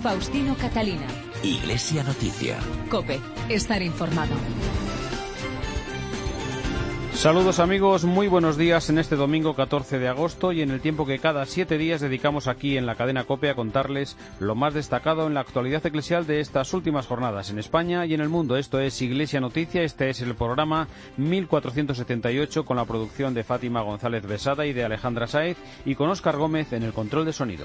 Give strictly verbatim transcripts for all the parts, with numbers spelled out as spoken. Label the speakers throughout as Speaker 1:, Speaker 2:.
Speaker 1: Faustino Catalina.
Speaker 2: Iglesia Noticia.
Speaker 1: COPE. Estar informado.
Speaker 3: Saludos amigos, muy buenos días en este domingo catorce de agosto y en el tiempo que cada siete días dedicamos aquí en la cadena COPE a contarles lo más destacado en la actualidad eclesial de estas últimas jornadas en España y en el mundo. Esto es Iglesia Noticia, este es el programa mil cuatrocientos setenta y ocho con la producción de Fátima González Besada y de Alejandra Sáez y con Óscar Gómez en el control de sonido.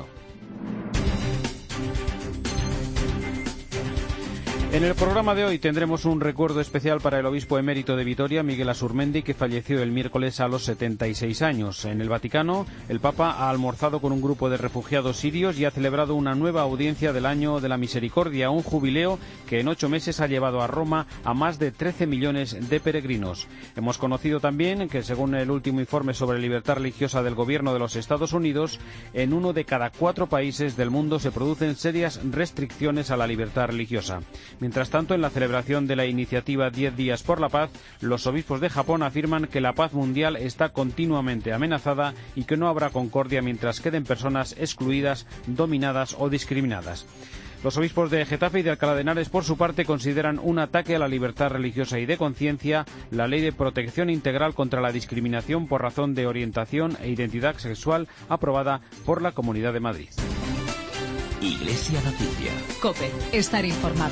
Speaker 3: En el programa de hoy tendremos un recuerdo especial para el obispo emérito de Vitoria, Miguel Asurmendi, que falleció el miércoles a los setenta y seis años. En el Vaticano, el Papa ha almorzado con un grupo de refugiados sirios y ha celebrado una nueva audiencia del Año de la Misericordia, un jubileo que en ocho meses ha llevado a Roma a más de trece millones de peregrinos. Hemos conocido también que, según el último informe sobre libertad religiosa del gobierno de los Estados Unidos, en uno de cada cuatro países del mundo se producen serias restricciones a la libertad religiosa. Mientras tanto, en la celebración de la iniciativa diez días por la paz, los obispos de Japón afirman que la paz mundial está continuamente amenazada y que no habrá concordia mientras queden personas excluidas, dominadas o discriminadas. Los obispos de Getafe y de Alcalá de Henares, por su parte, consideran un ataque a la libertad religiosa y de conciencia la Ley de Protección Integral contra la Discriminación por razón de orientación e identidad sexual aprobada por la Comunidad de Madrid.
Speaker 2: Iglesia Noticia.
Speaker 1: COPE. Estar informado.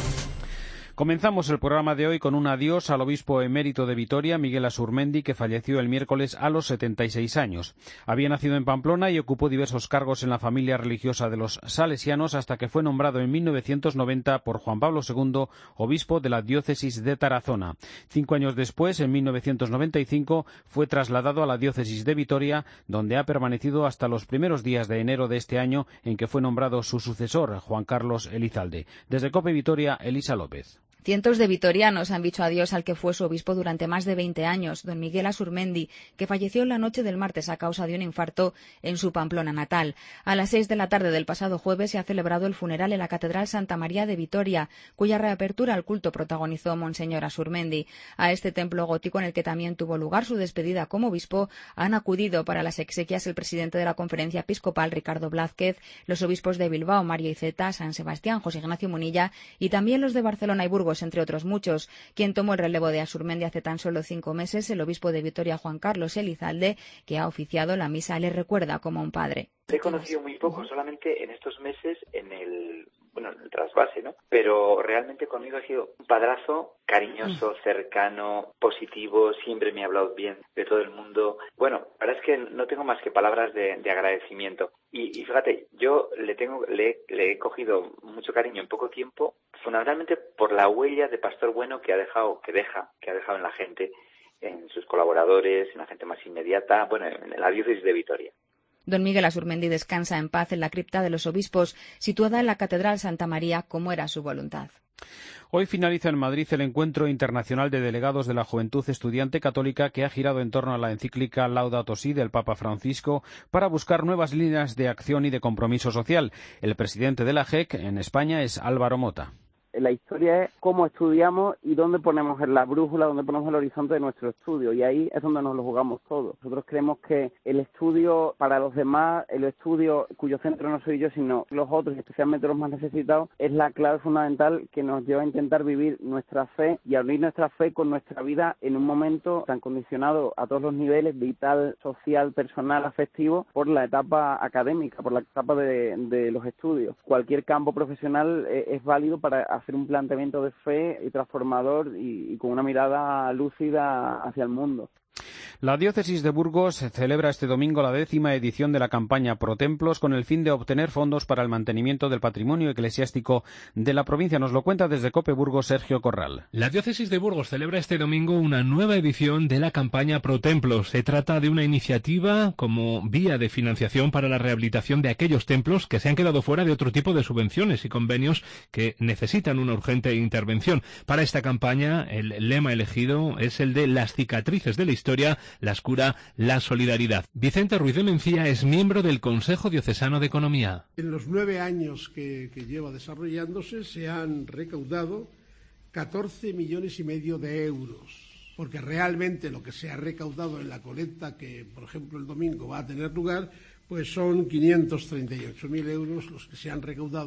Speaker 3: Comenzamos el programa de hoy con un adiós al obispo emérito de Vitoria, Miguel Asurmendi, que falleció el miércoles a los setenta y seis años. Había nacido en Pamplona y ocupó diversos cargos en la familia religiosa de los salesianos hasta que fue nombrado en mil novecientos noventa por Juan Pablo segundo obispo de la diócesis de Tarazona. Cinco años después, en mil novecientos noventa y cinco, fue trasladado a la diócesis de Vitoria, donde ha permanecido hasta los primeros días de enero de este año, en que fue nombrado su sucesor, Juan Carlos Elizalde. Desde COPE Vitoria, Elisa López.
Speaker 4: Cientos de vitorianos han dicho adiós al que fue su obispo durante más de veinte años, don Miguel Asurmendi, que falleció la noche del martes a causa de un infarto en su Pamplona natal. A las seis de la tarde del pasado jueves se ha celebrado el funeral en la Catedral Santa María de Vitoria, cuya reapertura al culto protagonizó Monseñor Asurmendi. A este templo gótico, en el que también tuvo lugar su despedida como obispo, han acudido para las exequias el presidente de la Conferencia Episcopal, Ricardo Blázquez, los obispos de Bilbao, Mario Iceta, San Sebastián, José Ignacio Munilla, y también los de Barcelona y Burgos, entre otros muchos. Quien tomó el relevo de Asurmendi hace tan solo cinco meses, el obispo de Vitoria, Juan Carlos Elizalde, que ha oficiado la misa, le recuerda como un padre.
Speaker 5: He conocido muy poco, solamente en estos meses en el, bueno, en el trasvase, ¿no? Pero realmente conmigo ha sido un padrazo cariñoso, cercano, positivo, siempre me ha hablado bien de todo el mundo. Bueno, la verdad es que no tengo más que palabras de, de agradecimiento. Y, y fíjate, yo le tengo, le, le he cogido mucho cariño en poco tiempo, fundamentalmente por la huella de pastor bueno que ha dejado, que deja, que ha dejado en la gente, en sus colaboradores, en la gente más inmediata, bueno, en la diócesis de Vitoria.
Speaker 4: Don Miguel Asurmendi descansa en paz en la cripta de los obispos, situada en la Catedral Santa María, como era su voluntad.
Speaker 3: Hoy finaliza en Madrid el Encuentro Internacional de Delegados de la Juventud Estudiante Católica, que ha girado en torno a la encíclica Laudato Si del Papa Francisco para buscar nuevas líneas de acción y de compromiso social. El presidente de la J E C en España es Álvaro Mota.
Speaker 6: La historia es cómo estudiamos y dónde ponemos la brújula, dónde ponemos el horizonte de nuestro estudio, y ahí es donde nos lo jugamos todos. Nosotros creemos que el estudio para los demás, el estudio cuyo centro no soy yo, sino los otros, especialmente los más necesitados, es la clave fundamental que nos lleva a intentar vivir nuestra fe y a unir nuestra fe con nuestra vida en un momento tan condicionado a todos los niveles, vital, social, personal, afectivo, por la etapa académica, por la etapa de, de los estudios. Cualquier campo profesional es, es válido para hacer un planteamiento de fe y transformador y, y con una mirada lúcida hacia el mundo.
Speaker 3: La diócesis de Burgos celebra este domingo la décima edición de la campaña Pro Templos con el fin de obtener fondos para el mantenimiento del patrimonio eclesiástico de la provincia. Nos lo cuenta desde COPE Burgos Sergio Corral.
Speaker 7: La diócesis de Burgos celebra este domingo una nueva edición de la campaña Pro Templos. Se trata de una iniciativa como vía de financiación para la rehabilitación de aquellos templos que se han quedado fuera de otro tipo de subvenciones y convenios que necesitan una urgente intervención. Para esta campaña, el lema elegido es el de las cicatrices de la historia, las cura la solidaridad. Vicente Ruiz de Mencía es miembro del Consejo Diocesano de Economía.
Speaker 8: En los nueve años que, que lleva desarrollándose se han recaudado catorce millones y medio de euros, porque realmente lo que se ha recaudado en la colecta que, por ejemplo, el domingo va a tener lugar, pues son quinientos treinta y ocho mil euros los que se han recaudado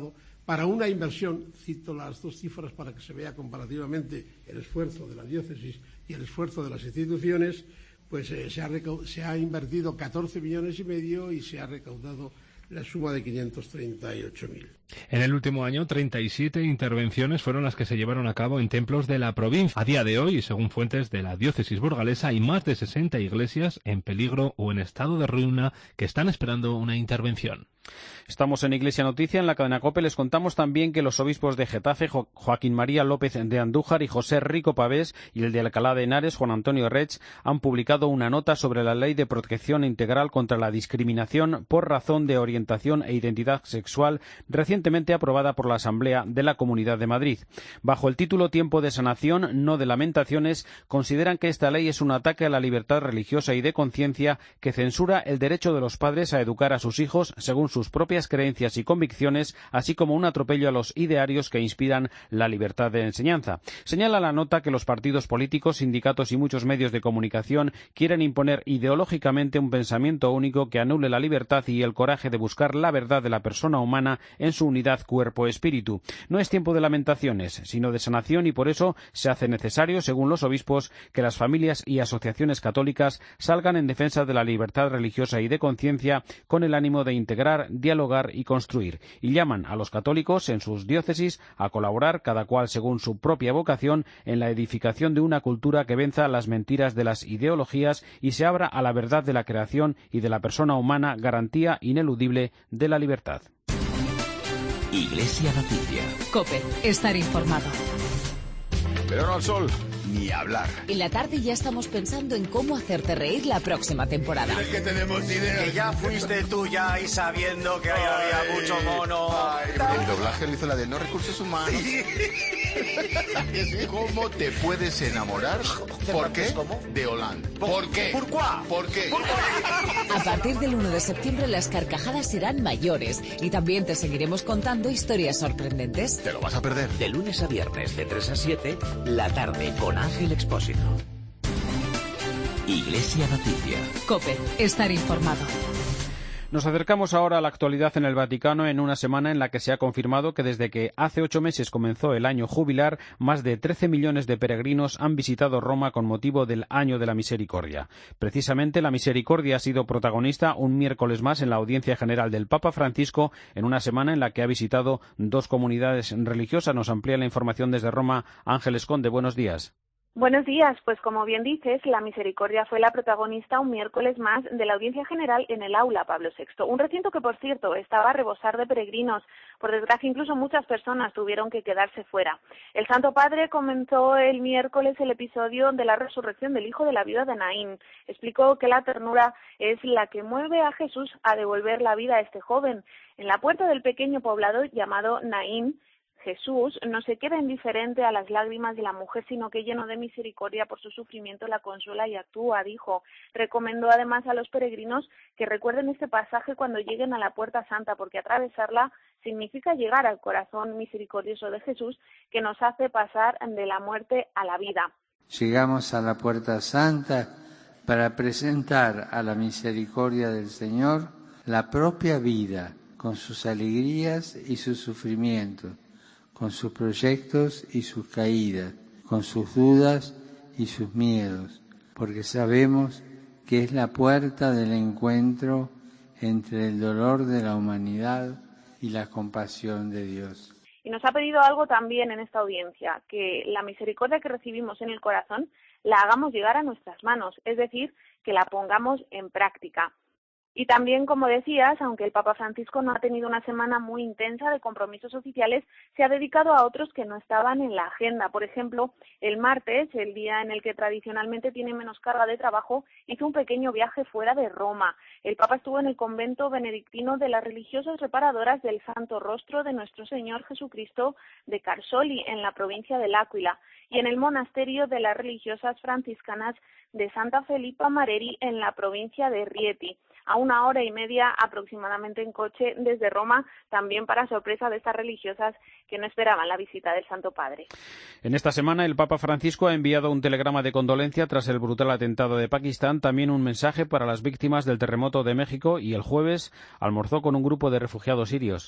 Speaker 8: para una inversión, cito las dos cifras para que se vea comparativamente el esfuerzo de la diócesis y el esfuerzo de las instituciones, pues eh, se, ha se ha invertido catorce millones y medio y se ha recaudado la suma de quinientos treinta y ocho mil.
Speaker 7: En el último año, treinta y siete intervenciones fueron las que se llevaron a cabo en templos de la provincia. A día de hoy, según fuentes de la diócesis burgalesa, hay más de sesenta iglesias en peligro o en estado de ruina que están esperando una intervención.
Speaker 3: Estamos en Iglesia Noticia, en la cadena COPE. Les contamos también que los obispos de Getafe, jo Joaquín María López de Andújar y José Rico Pavés, y el de Alcalá de Henares, Juan Antonio Rech, han publicado una nota sobre la Ley de Protección Integral contra la Discriminación por razón de orientación e identidad sexual, recientemente aprobada por la Asamblea de la Comunidad de Madrid. Bajo el título Tiempo de sanación, no de lamentaciones, consideran que esta ley es un ataque a la libertad religiosa y de conciencia que censura el derecho de los padres a educar a sus hijos según sus propias creencias y convicciones, así como un atropello a los idearios que inspiran la libertad de enseñanza. Señala la nota que los partidos políticos, sindicatos y muchos medios de comunicación quieren imponer ideológicamente un pensamiento único que anule la libertad y el coraje de buscar la verdad de la persona humana en su unidad cuerpo-espíritu. No es tiempo de lamentaciones, sino de sanación, y por eso se hace necesario, según los obispos, que las familias y asociaciones católicas salgan en defensa de la libertad religiosa y de conciencia con el ánimo de integrar, dialogar y construir, y llaman a los católicos en sus diócesis a colaborar, cada cual según su propia vocación, en la edificación de una cultura que venza las mentiras de las ideologías y se abra a la verdad de la creación y de la persona humana, garantía ineludible de la libertad.
Speaker 2: Iglesia Noticia.
Speaker 1: COPE, estar informado.
Speaker 9: Pero no al sol, ni hablar.
Speaker 1: En la tarde ya estamos pensando en cómo hacerte reír la próxima temporada.
Speaker 9: Es que tenemos ideas.
Speaker 10: Que ya fuiste tú ya y sabiendo que ahí había mucho mono.
Speaker 9: Ay, el doblaje lo hizo la de no recursos humanos. ¿Cómo te puedes enamorar? ¿Por qué? ¿Cómo? De Hollande. ¿Por qué?
Speaker 10: ¿Por cuá?
Speaker 9: ¿Por qué?
Speaker 1: A partir del uno de septiembre las carcajadas serán mayores y también te seguiremos contando historias sorprendentes.
Speaker 9: Te lo vas a perder.
Speaker 2: De lunes a viernes, de tres a siete, la tarde con Ángel Expósito. Iglesia Noticia.
Speaker 1: COPE, estar informado.
Speaker 3: Nos acercamos ahora a la actualidad en el Vaticano en una semana en la que se ha confirmado que desde que hace ocho meses comenzó el año jubilar, más de trece millones de peregrinos han visitado Roma con motivo del Año de la Misericordia. Precisamente la misericordia ha sido protagonista un miércoles más en la audiencia general del Papa Francisco, en una semana en la que ha visitado dos comunidades religiosas. Nos amplía la información desde Roma Ángeles Conde. Buenos días.
Speaker 11: Buenos días, pues como bien dices, la misericordia fue la protagonista un miércoles más de la audiencia general en el aula Pablo sexto, un recinto que, por cierto, estaba a rebosar de peregrinos. Por desgracia, incluso muchas personas tuvieron que quedarse fuera. El Santo Padre comenzó el miércoles el episodio de la resurrección del hijo de la viuda de Naín. Explicó que la ternura es la que mueve a Jesús a devolver la vida a este joven. En la puerta del pequeño poblado llamado Naín, Jesús no se queda indiferente a las lágrimas de la mujer, sino que lleno de misericordia por su sufrimiento la consuela y actúa, dijo. Recomendó además a los peregrinos que recuerden este pasaje cuando lleguen a la Puerta Santa, porque atravesarla significa llegar al corazón misericordioso de Jesús, que nos hace pasar de la muerte a la vida.
Speaker 12: Llegamos a la Puerta Santa para presentar a la misericordia del Señor la propia vida, con sus alegrías y sus sufrimientos, con sus proyectos y sus caídas, con sus dudas y sus miedos, porque sabemos que es la puerta del encuentro entre el dolor de la humanidad y la compasión de Dios.
Speaker 11: Y nos ha pedido algo también en esta audiencia, que la misericordia que recibimos en el corazón la hagamos llegar a nuestras manos, es decir, que la pongamos en práctica. Y también, como decías, aunque el Papa Francisco no ha tenido una semana muy intensa de compromisos oficiales, se ha dedicado a otros que no estaban en la agenda. Por ejemplo, el martes, el día en el que tradicionalmente tiene menos carga de trabajo, hizo un pequeño viaje fuera de Roma. El Papa estuvo en el convento benedictino de las religiosas reparadoras del Santo Rostro de Nuestro Señor Jesucristo de Carsoli, en la provincia del Áquila, y en el monasterio de las religiosas franciscanas de Santa Felipa Mareri, en la provincia de Rieti, a una hora y media aproximadamente en coche desde Roma, también para sorpresa de estas religiosas que no esperaban la visita del Santo Padre.
Speaker 3: En esta semana el Papa Francisco ha enviado un telegrama de condolencia tras el brutal atentado de Pakistán, también un mensaje para las víctimas del terremoto de México, y el jueves almorzó con un grupo de refugiados sirios.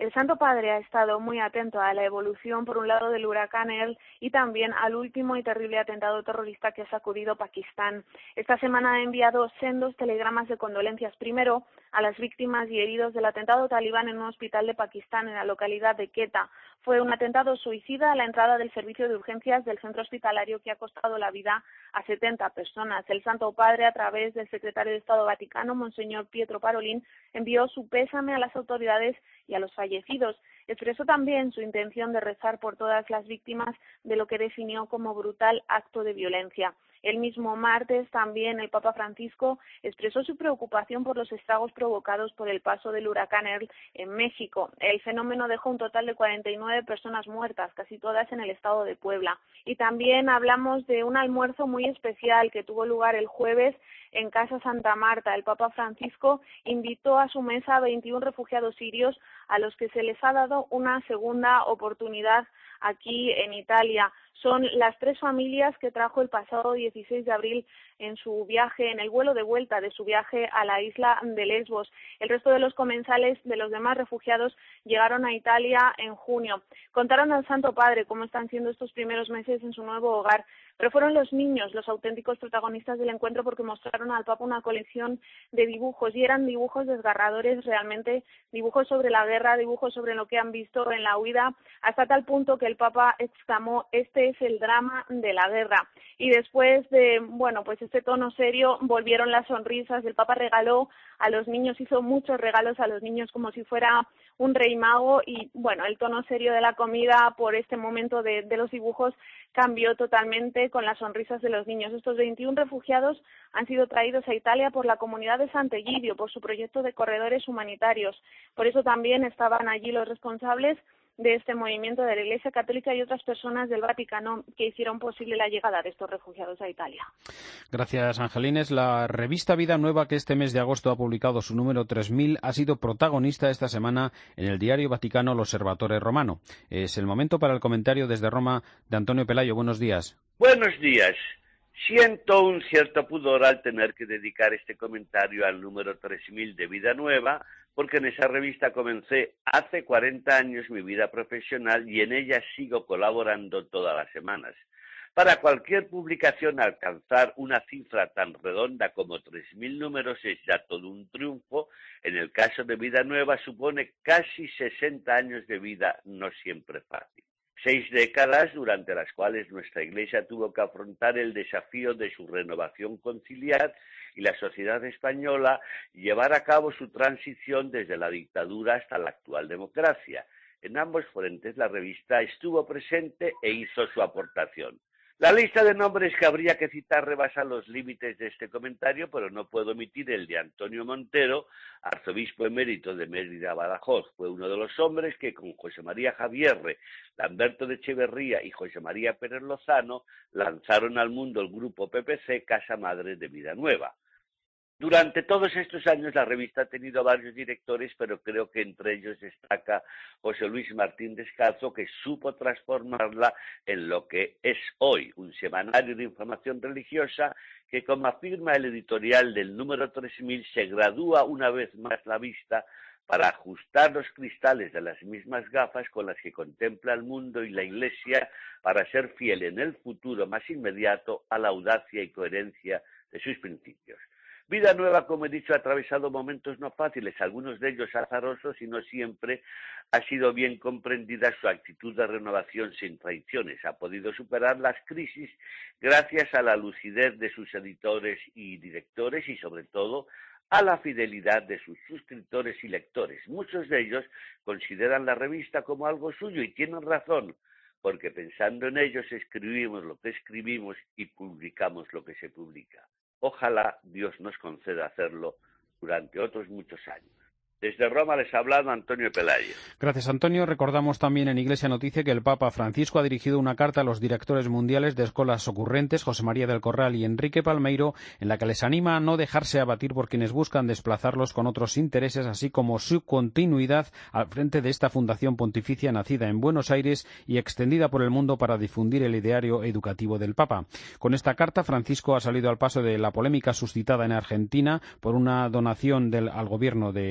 Speaker 11: El Santo Padre ha estado muy atento a la evolución, por un lado, del huracán Earl y también al último y terrible atentado terrorista que ha sacudido Pakistán. Esta semana ha enviado sendos telegramas de condolencias, primero a las víctimas y heridos del atentado talibán en un hospital de Pakistán en la localidad de Quetta. Fue un atentado suicida a la entrada del servicio de urgencias del centro hospitalario que ha costado la vida a setenta personas. El Santo Padre, a través del secretario de Estado Vaticano, Monseñor Pietro Parolin, envió su pésame a las autoridades y a los fallecidos. Expresó también su intención de rezar por todas las víctimas de lo que definió como brutal acto de violencia. El mismo martes también el Papa Francisco expresó su preocupación por los estragos provocados por el paso del huracán Earl en México. El fenómeno dejó un total de cuarenta y nueve personas muertas, casi todas en el estado de Puebla. Y también hablamos de un almuerzo muy especial que tuvo lugar el jueves en Casa Santa Marta. El Papa Francisco invitó a su mesa a veintiún refugiados sirios a los que se les ha dado una segunda oportunidad aquí en Italia. Son las tres familias que trajo el pasado dieciséis de abril en su viaje, en el vuelo de vuelta de su viaje a la isla de Lesbos. El resto de los comensales de los demás refugiados llegaron a Italia en junio. Contaron al Santo Padre cómo están siendo estos primeros meses en su nuevo hogar, pero fueron los niños los auténticos protagonistas del encuentro porque mostraron al Papa una colección de dibujos y eran dibujos desgarradores realmente, dibujos sobre la guerra, dibujos sobre lo que han visto en la huida, hasta tal punto que el Papa exclamó: este es el drama de la guerra. Y después de, bueno, pues este tono serio, volvieron las sonrisas. El Papa regaló a los niños, hizo muchos regalos a los niños como si fuera un rey mago y, bueno, el tono serio de la comida por este momento de, de los dibujos cambió totalmente con las sonrisas de los niños. Estos veintiún refugiados han sido traídos a Italia por la comunidad de Sant'Egidio, por su proyecto de corredores humanitarios. Por eso también estaban allí los responsables de este movimiento de la Iglesia Católica y otras personas del Vaticano que hicieron posible la llegada de estos refugiados a Italia.
Speaker 3: Gracias, Angelines. La revista Vida Nueva, que este mes de agosto ha publicado su número tres mil, ha sido protagonista esta semana en el diario Vaticano L'Osservatore Romano. Es el momento para el comentario desde Roma de Antonio Pelayo. Buenos días.
Speaker 13: Buenos días. Siento un cierto pudor al tener que dedicar este comentario al número tres mil de Vida Nueva, porque en esa revista comencé hace cuarenta años mi vida profesional y en ella sigo colaborando todas las semanas. Para cualquier publicación alcanzar una cifra tan redonda como tres mil números es ya todo un triunfo. En el caso de Vida Nueva supone casi sesenta años de vida, no siempre fácil. Seis décadas durante las cuales nuestra Iglesia tuvo que afrontar el desafío de su renovación conciliar y la sociedad española llevar a cabo su transición desde la dictadura hasta la actual democracia. En ambos frentes la revista estuvo presente e hizo su aportación. La lista de nombres que habría que citar rebasa los límites de este comentario, pero no puedo omitir el de Antonio Montero, arzobispo emérito de Mérida Badajoz. Fue uno de los hombres que con José María Javierre, Lamberto de Echeverría y José María Pérez Lozano lanzaron al mundo el grupo P P C, Casa Madre de Vida Nueva. Durante todos estos años la revista ha tenido varios directores, pero creo que entre ellos destaca José Luis Martín Descalzo, que supo transformarla en lo que es hoy, un semanario de información religiosa que, como afirma el editorial del número tres mil, se gradúa una vez más la vista para ajustar los cristales de las mismas gafas con las que contempla el mundo y la Iglesia para ser fiel en el futuro más inmediato a la audacia y coherencia de sus principios. Vida Nueva, como he dicho, ha atravesado momentos no fáciles, algunos de ellos azarosos, y no siempre ha sido bien comprendida su actitud de renovación sin traiciones. Ha podido superar las crisis gracias a la lucidez de sus editores y directores y, sobre todo, a la fidelidad de sus suscriptores y lectores. Muchos de ellos consideran la revista como algo suyo y tienen razón, porque pensando en ellos escribimos lo que escribimos y publicamos lo que se publica. Ojalá Dios nos conceda hacerlo durante otros muchos años. Desde Roma les ha hablado Antonio Pelayo.
Speaker 3: Gracias, Antonio. Recordamos también en Iglesia Noticia que el Papa Francisco ha dirigido una carta a los directores mundiales de escuelas ocurrentes, José María del Corral y Enrique Palmeiro, en la que les anima a no dejarse abatir por quienes buscan desplazarlos con otros intereses, así como su continuidad al frente de esta fundación pontificia nacida en Buenos Aires y extendida por el mundo para difundir el ideario educativo del Papa. Con esta carta, Francisco ha salido al paso de la polémica suscitada en Argentina por una donación del, al gobierno de Mauricio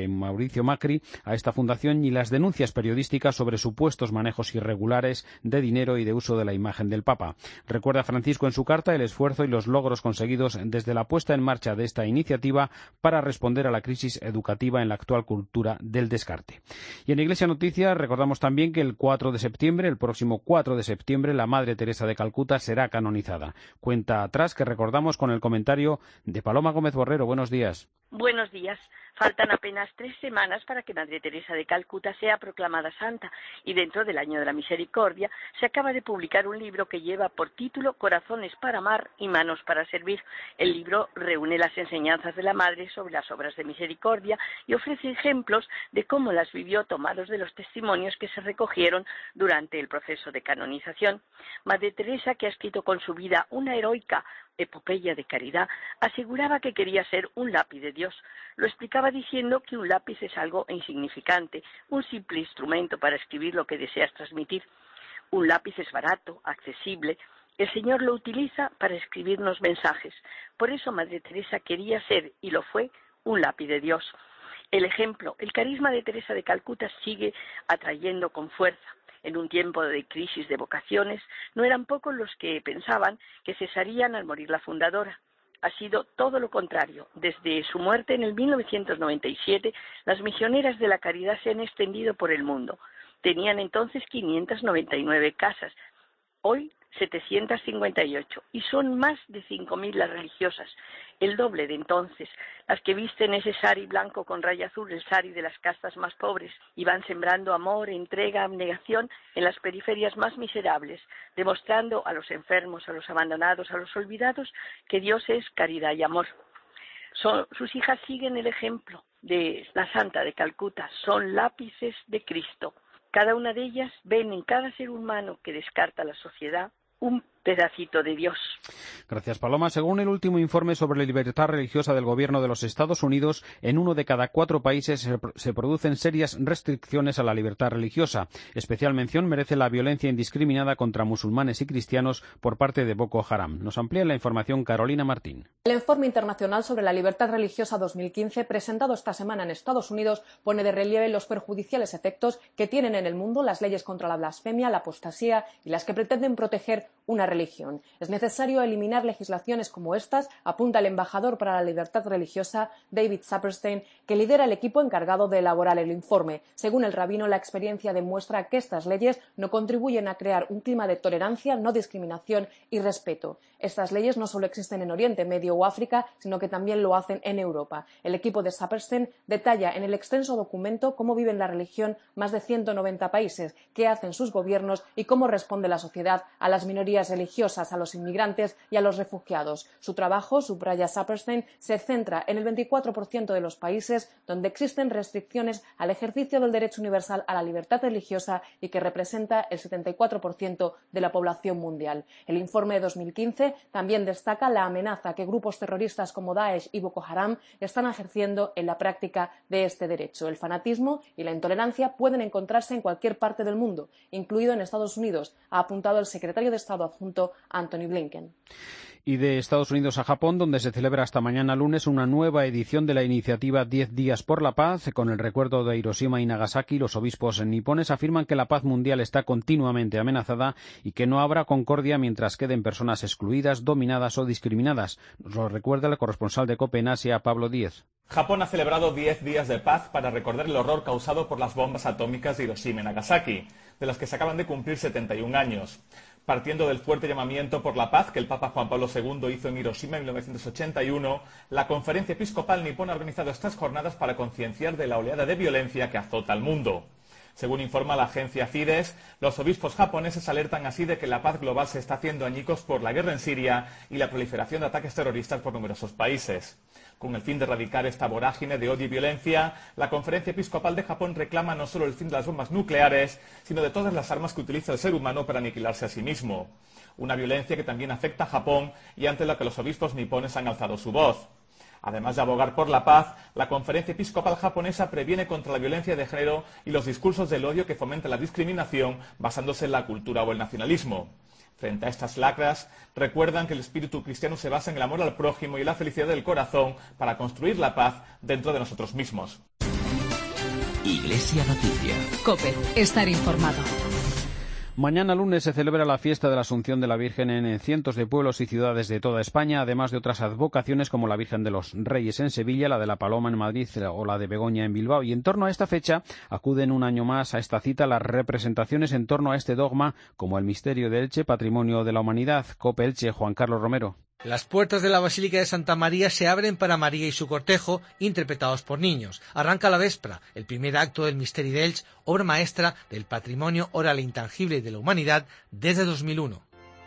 Speaker 3: Mauricio Macri a esta fundación y las denuncias periodísticas sobre supuestos manejos irregulares de dinero y de uso de la imagen del Papa. Recuerda Francisco en su carta el esfuerzo y los logros conseguidos desde la puesta en marcha de esta iniciativa para responder a la crisis educativa en la actual cultura del descarte. Y en Iglesia Noticias recordamos también que el cuatro de septiembre, el próximo cuatro de septiembre, la Madre Teresa de Calcuta será canonizada. Cuenta atrás que recordamos con el comentario de Paloma Gómez Borrero. Buenos días.
Speaker 14: Buenos días. Faltan apenas tres semanas para que Madre Teresa de Calcuta sea proclamada santa y dentro del Año de la Misericordia se acaba de publicar un libro que lleva por título Corazones para amar y manos para servir. El libro reúne las enseñanzas de la Madre sobre las obras de misericordia y ofrece ejemplos de cómo las vivió tomados de los testimonios que se recogieron durante el proceso de canonización. Madre Teresa, que ha escrito con su vida una heroica epopeya de caridad, aseguraba que quería ser un lápiz de Dios. Lo explicaba diciendo que un lápiz es algo insignificante, un simple instrumento para escribir lo que deseas transmitir. Un lápiz es barato, accesible. El Señor lo utiliza para escribirnos mensajes. Por eso Madre Teresa quería ser, y lo fue, un lápiz de Dios. El ejemplo, el carisma de Teresa de Calcuta sigue atrayendo con fuerza. En un tiempo de crisis de vocaciones, no eran pocos los que pensaban que cesarían al morir la fundadora. Ha sido todo lo contrario. Desde su muerte en el mil novecientos noventa y siete, las misioneras de la caridad se han extendido por el mundo. Tenían entonces quinientas noventa y nueve casas, hoy setecientas cincuenta y ocho, y son más de cinco mil las religiosas, el doble de entonces, las que visten ese sari blanco con raya azul, el sari de las castas más pobres, y van sembrando amor, entrega, abnegación en las periferias más miserables, demostrando a los enfermos, a los abandonados, a los olvidados, que Dios es caridad y amor. Son, sus hijas siguen el ejemplo de la Santa de Calcuta, son lápices de Cristo. Cada una de ellas ven en cada ser humano que descarta la sociedad un pedacito de Dios.
Speaker 3: Gracias, Paloma. Según el último informe sobre la libertad religiosa del gobierno de los Estados Unidos, en uno de cada cuatro países se, se producen serias restricciones a la libertad religiosa. Especial mención merece la violencia indiscriminada contra musulmanes y cristianos por parte de Boko Haram. Nos amplía la información Carolina Martín.
Speaker 15: El Informe Internacional sobre la Libertad Religiosa dos mil quince, presentado esta semana en Estados Unidos, pone de relieve los perjudiciales efectos que tienen en el mundo las leyes contra la blasfemia, la apostasía y las que pretenden proteger una religión. Es necesario eliminar legislaciones como estas, apunta el embajador para la libertad religiosa, David Saperstein, que lidera el equipo encargado de elaborar el informe. Según el rabino, la experiencia demuestra que estas leyes no contribuyen a crear un clima de tolerancia, no discriminación y respeto. Estas leyes no solo existen en Oriente Medio o África, sino que también lo hacen en Europa. El equipo de Saperstein detalla en el extenso documento cómo viven la religión más de ciento noventa países, qué hacen sus gobiernos y cómo responde la sociedad a las minorías religiosas, a los inmigrantes y a los refugiados. Su trabajo, subraya Saperstein, se centra en el veinticuatro por ciento de los países donde existen restricciones al ejercicio del derecho universal a la libertad religiosa y que representa el setenta y cuatro por ciento de la población mundial. El informe de dos mil quince también destaca la amenaza que grupos terroristas como Daesh y Boko Haram están ejerciendo en la práctica de este derecho. El fanatismo y la intolerancia pueden encontrarse en cualquier parte del mundo, incluido en Estados Unidos, ha apuntado el secretario de Estado adjunto Anthony Blinken.
Speaker 3: Y de Estados Unidos a Japón, donde se celebra hasta mañana lunes una nueva edición de la iniciativa diez días por la paz. Con el recuerdo de Hiroshima y Nagasaki, los obispos nipones afirman que la paz mundial está continuamente amenazada y que no habrá concordia mientras queden personas excluidas, dominadas o discriminadas. Nos lo recuerda el corresponsal de COPE en Asia, Pablo Díez.
Speaker 16: Japón ha celebrado diez días de paz para recordar el horror causado por las bombas atómicas de Hiroshima y Nagasaki, de las que se acaban de cumplir setenta y un años. Partiendo del fuerte llamamiento por la paz que el Papa Juan Pablo segundo hizo en Hiroshima en mil novecientos ochenta y uno, la Conferencia Episcopal Nipona ha organizado estas jornadas para concienciar de la oleada de violencia que azota al mundo. Según informa la agencia Fides, los obispos japoneses alertan así de que la paz global se está haciendo añicos por la guerra en Siria y la proliferación de ataques terroristas por numerosos países. Con el fin de erradicar esta vorágine de odio y violencia, la Conferencia Episcopal de Japón reclama no solo el fin de las bombas nucleares, sino de todas las armas que utiliza el ser humano para aniquilarse a sí mismo. Una violencia que también afecta a Japón y ante la que los obispos nipones han alzado su voz. Además de abogar por la paz, la Conferencia Episcopal japonesa previene contra la violencia de género y los discursos del odio que fomentan la discriminación basándose en la cultura o el nacionalismo. Frente a estas lacras, recuerdan que el espíritu cristiano se basa en el amor al prójimo y la felicidad del corazón para construir la paz dentro de nosotros mismos.
Speaker 2: Iglesia Noticia.
Speaker 1: COPE, estar informado.
Speaker 3: Mañana lunes se celebra la fiesta de la Asunción de la Virgen en cientos de pueblos y ciudades de toda España, además de otras advocaciones como la Virgen de los Reyes en Sevilla, la de la Paloma en Madrid o la de Begoña en Bilbao. Y en torno a esta fecha acuden un año más a esta cita las representaciones en torno a este dogma, como el misterio de Elche, Patrimonio de la Humanidad. COPE Elche, Juan Carlos Romero.
Speaker 17: Las puertas de la Basílica de Santa María se abren para María y su cortejo, interpretados por niños. Arranca la véspera, el primer acto del Misteri d'Elx, obra maestra del patrimonio oral e intangible de la humanidad desde dos mil uno.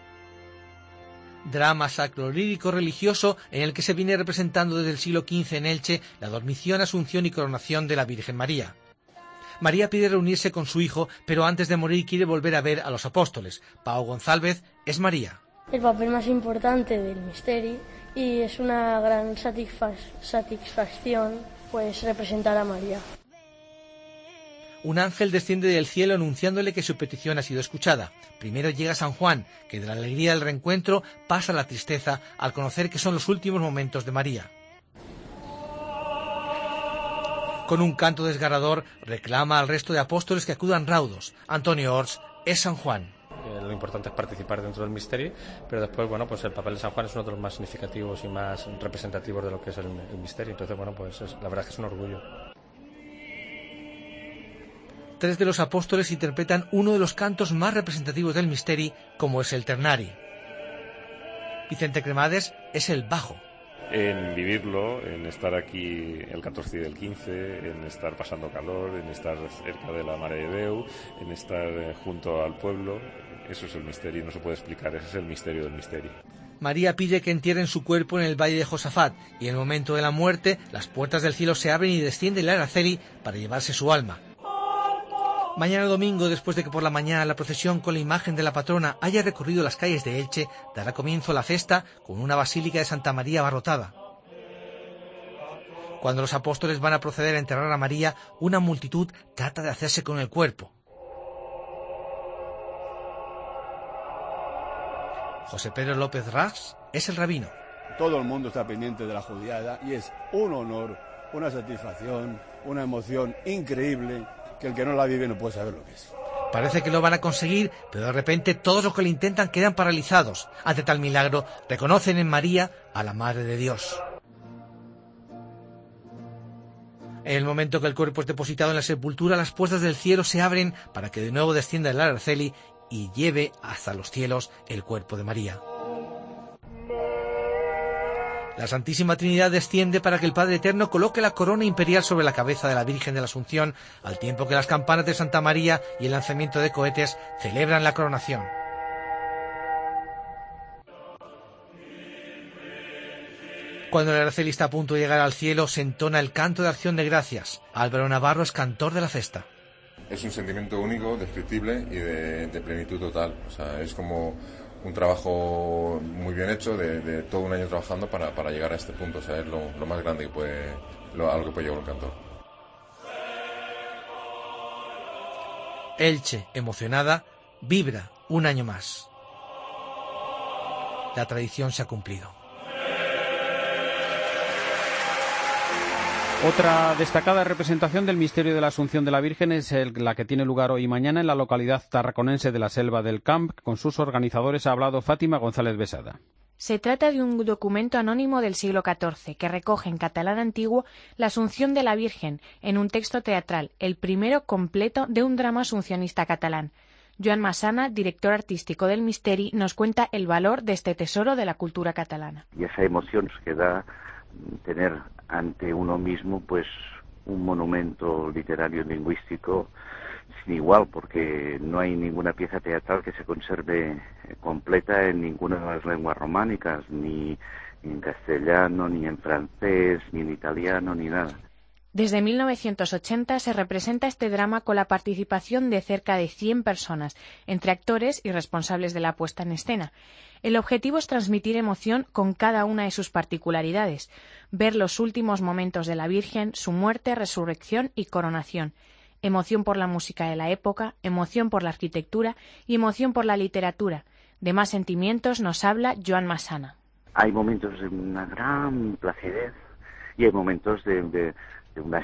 Speaker 17: Drama sacro lírico religioso en el que se viene representando desde el siglo quince en Elche la dormición, asunción y coronación de la Virgen María. María pide reunirse con su hijo, pero antes de morir quiere volver a ver a los apóstoles. Pau González es María.
Speaker 18: El papel más importante del Misteri y es una gran satisfac- satisfacción pues representar a María.
Speaker 17: Un ángel desciende del cielo anunciándole que su petición ha sido escuchada. Primero llega San Juan, que de la alegría del reencuentro pasa a la tristeza al conocer que son los últimos momentos de María. Con un canto desgarrador reclama al resto de apóstoles que acudan raudos. Antonio Ors es San Juan.
Speaker 19: Lo importante es participar dentro del misterio, pero después, bueno, pues el papel de San Juan es uno de los más significativos y más representativos de lo que es el, el misterio. Entonces, bueno, pues es, la verdad es que es un orgullo.
Speaker 17: Tres de los apóstoles interpretan uno de los cantos más representativos del misterio, como es el Ternari. Vicente Cremades es el bajo.
Speaker 20: En vivirlo, en estar aquí el catorce y el quince, en estar pasando calor, en estar cerca de la Mare de Déu, en estar junto al pueblo. Eso es el misterio, no se puede explicar, ese es el misterio del misterio.
Speaker 17: María pide que entierren su cuerpo en el valle de Josafat, y en el momento de la muerte, las puertas del cielo se abren y desciende el Araceli para llevarse su alma. Mañana domingo, después de que por la mañana la procesión con la imagen de la patrona haya recorrido las calles de Elche, dará comienzo la festa con una basílica de Santa María abarrotada. Cuando los apóstoles van a proceder a enterrar a María, una multitud trata de hacerse con el cuerpo. José Pedro López Ras es el rabino.
Speaker 21: Todo el mundo está pendiente de la judíada y es un honor, una satisfacción, una emoción increíble que el que no la vive no puede saber lo que es.
Speaker 17: Parece que lo van a conseguir, pero de repente todos los que lo intentan quedan paralizados. Ante tal milagro, reconocen en María a la Madre de Dios. En el momento que el cuerpo es depositado en la sepultura, las puertas del cielo se abren para que de nuevo descienda el Araceli y lleve hasta los cielos el cuerpo de María. La Santísima Trinidad desciende para que el Padre Eterno coloque la corona imperial sobre la cabeza de la Virgen de la Asunción, al tiempo que las campanas de Santa María y el lanzamiento de cohetes celebran la coronación. Cuando el Araceli está a punto de llegar al cielo, se entona el canto de acción de gracias. Álvaro Navarro es cantor de la festa.
Speaker 22: Es un sentimiento único, descriptible y de, de plenitud total. O sea, es como un trabajo muy bien hecho de, de todo un año trabajando para, para llegar a este punto. O sea, es lo, lo más grande que puede, lo, a lo que puede llegar un cantor.
Speaker 17: Elche, emocionada, vibra un año más. La tradición se ha cumplido.
Speaker 3: Otra destacada representación del misterio de la Asunción de la Virgen es el, la que tiene lugar hoy y mañana en la localidad tarraconense de la Selva del Camp. Con sus organizadores ha hablado Fátima González Besada.
Speaker 23: Se trata de un documento anónimo del siglo catorce que recoge en catalán antiguo la Asunción de la Virgen en un texto teatral, el primero completo de un drama asuncionista catalán. Joan Massana, director artístico del Misteri, nos cuenta el valor de este tesoro de la cultura catalana.
Speaker 24: Y esa emoción que da tener ante uno mismo pues un monumento literario y lingüístico sin igual, porque no hay ninguna pieza teatral que se conserve completa en ninguna de las lenguas románicas, ni en castellano, ni en francés, ni en italiano, ni nada.
Speaker 23: Desde mil novecientos ochenta se representa este drama con la participación de cerca de cien personas, entre actores y responsables de la puesta en escena. El objetivo es transmitir emoción con cada una de sus particularidades, ver los últimos momentos de la Virgen, su muerte, resurrección y coronación. Emoción por la música de la época, emoción por la arquitectura y emoción por la literatura. De más sentimientos nos habla Joan Massana.
Speaker 24: Hay momentos de una gran placidez y hay momentos de, de, de una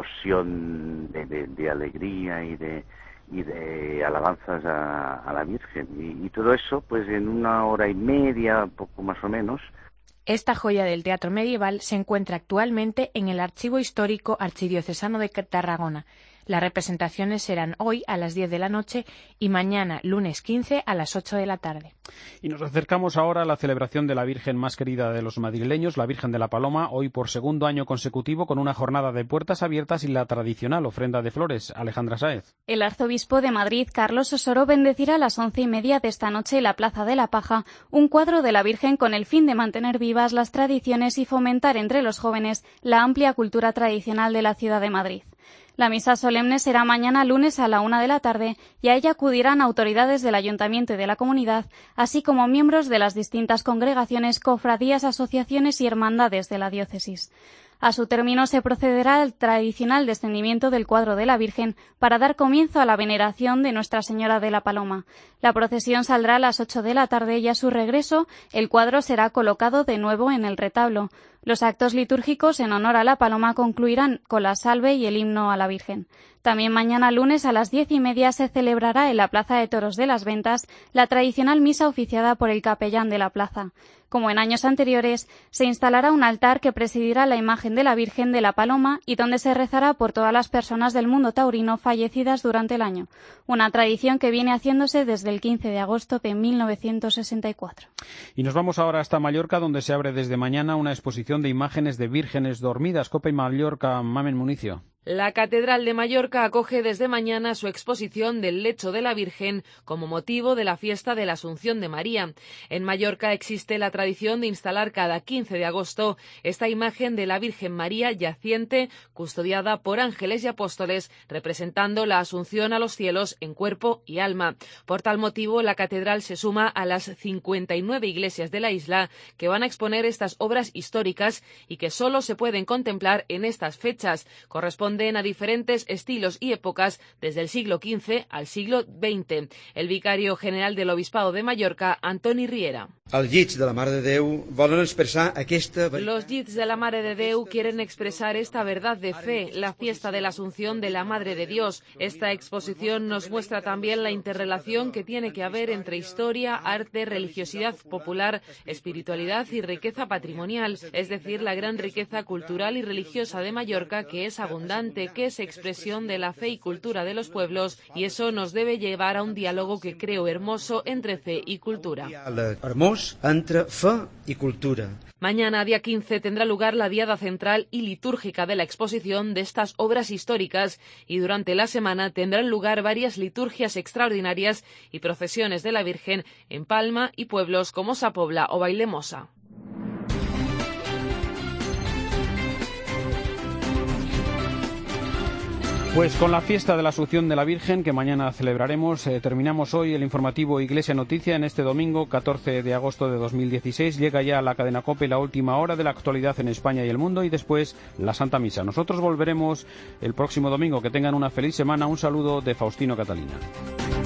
Speaker 24: explosión de, de, de alegría y de y de alabanzas a, a la Virgen, y, y todo eso pues en una hora y media, poco más o menos.
Speaker 23: Esta joya del teatro medieval se encuentra actualmente en el Archivo Histórico Archidiocesano de Tarragona. Las representaciones serán hoy a las diez de la noche y mañana, lunes quince, a las ocho de la tarde.
Speaker 3: Y nos acercamos ahora a la celebración de la Virgen más querida de los madrileños, la Virgen de la Paloma, hoy por segundo año consecutivo con una jornada de puertas abiertas y la tradicional ofrenda de flores. Alejandra Sáez.
Speaker 4: El arzobispo de Madrid, Carlos Osoro, bendecirá a las once y media de esta noche en la Plaza de la Paja un cuadro de la Virgen con el fin de mantener vivas las tradiciones y fomentar entre los jóvenes la amplia cultura tradicional de la ciudad de Madrid. La misa solemne será mañana lunes a la una de la tarde y a ella acudirán autoridades del Ayuntamiento y de la comunidad, así como miembros de las distintas congregaciones, cofradías, asociaciones y hermandades de la diócesis. A su término se procederá al tradicional descendimiento del cuadro de la Virgen para dar comienzo a la veneración de Nuestra Señora de la Paloma. La procesión saldrá a las ocho de la tarde y a su regreso el cuadro será colocado de nuevo en el retablo. Los actos litúrgicos en honor a la Paloma concluirán con la salve y el himno a la Virgen. También mañana lunes a las diez y media se celebrará en la Plaza de Toros de las Ventas la tradicional misa oficiada por el capellán de la plaza. Como en años anteriores, se instalará un altar que presidirá la imagen de la Virgen de la Paloma y donde se rezará por todas las personas del mundo taurino fallecidas durante el año, una tradición que viene haciéndose desde el quince de agosto de mil novecientos sesenta y cuatro.
Speaker 3: Y nos vamos ahora hasta Mallorca, donde se abre desde mañana una exposición de imágenes de vírgenes dormidas. Copa y Mallorca, Mamen Municio.
Speaker 5: La Catedral de Mallorca acoge desde mañana su exposición del lecho de la Virgen como motivo de la fiesta de la Asunción de María. En Mallorca existe la tradición de instalar cada quince de agosto esta imagen de la Virgen María yaciente, custodiada por ángeles y apóstoles, representando la Asunción a los cielos en cuerpo y alma. Por tal motivo, la Catedral se suma a las cincuenta y nueve iglesias de la isla que van a exponer estas obras históricas y que solo se pueden contemplar en estas fechas. Corresponde a diferentes estilos y épocas desde el siglo quince al siglo veinte. El vicario general del Obispado de Mallorca, Antoni Riera.
Speaker 6: Els llits de la Mare de Déu volen expressar aquesta...
Speaker 5: Los llits de la Mare de Déu quieren expresar esta verdad de fe, la fiesta de la Asunción de la Madre de Dios. Esta exposición nos muestra también la interrelación que tiene que haber entre historia, arte, religiosidad popular, espiritualidad y riqueza patrimonial, es decir, la gran riqueza cultural y religiosa de Mallorca, que es abundante, que es expresión de la fe y cultura de los pueblos, y eso nos debe llevar a un diálogo que creo hermoso entre fe y cultura.
Speaker 6: Hermós entre fe y cultura.
Speaker 5: Mañana, día quince, tendrá lugar la diada central y litúrgica de la exposición de estas obras históricas y durante la semana tendrán lugar varias liturgias extraordinarias y procesiones de la Virgen en Palma y pueblos como Sapobla o Valldemossa.
Speaker 3: Pues con la fiesta de la Asunción de la Virgen, que mañana celebraremos, eh, terminamos hoy el informativo Iglesia Noticia en este domingo, catorce de agosto de dos mil dieciséis. Llega ya la cadena COPE la última hora de la actualidad en España y el mundo y después la Santa Misa. Nosotros volveremos el próximo domingo. Que tengan una feliz semana. Un saludo de Faustino Catalina.